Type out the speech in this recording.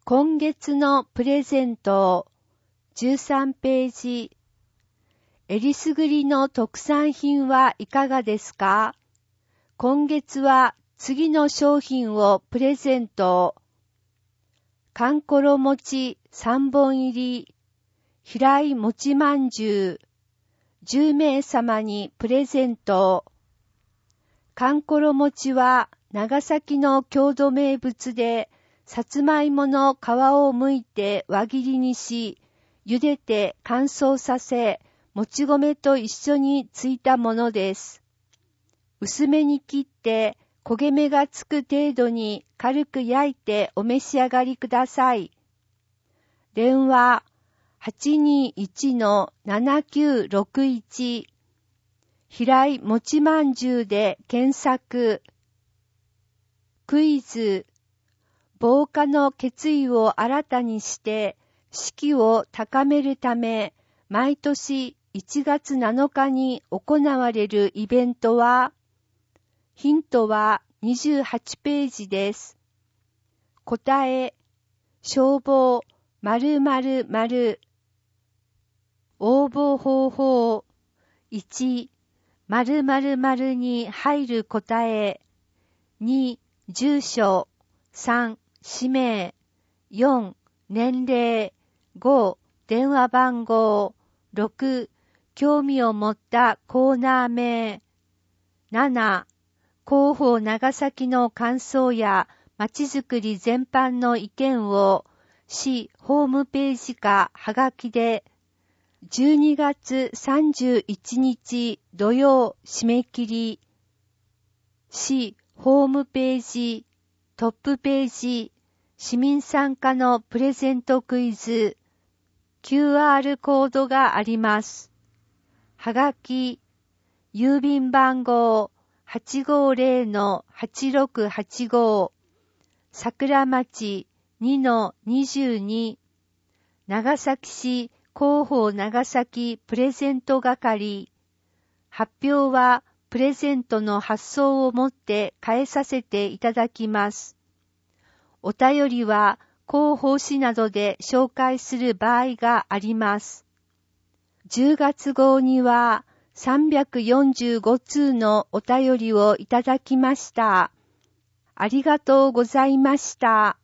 今月のプレゼント13ページ。えりすぐりの特産品はいかがですか？今月は次の商品をプレゼント。かんころ餅3本入り、平井餅まんじゅう、10名様にプレゼント。かんころ餅は長崎の郷土名物で、さつまいもの皮を剥いて輪切りにし、茹でて乾燥させ、もち米と一緒についたものです。薄めに切って焦げ目がつく程度に軽く焼いてお召し上がりください。電話 821-7961 平井もちまんじゅうで検索。クイズ。防火の決意を新たにして士気を高めるため毎年1月7日に行われるイベントは、ヒントは28ページです。答え、消防〇〇〇。応募方法。1、〇〇〇に入る答え。2、住所。3、氏名。4、年齢。5、電話番号。6、興味を持ったコーナー名。7、広報長崎の感想やまちづくり全般の意見を市ホームページかはがきで12月31日土曜締め切り。市ホームページトップページ市民参加のプレゼントクイズ QR コードがあります。はがき郵便番号850-8685 桜町 2-22 長崎市広報長崎プレゼント係。発表はプレゼントの発送をもって返させていただきます。お便りは広報誌などで紹介する場合があります。10月号には345通のお便りをいただきました。ありがとうございました。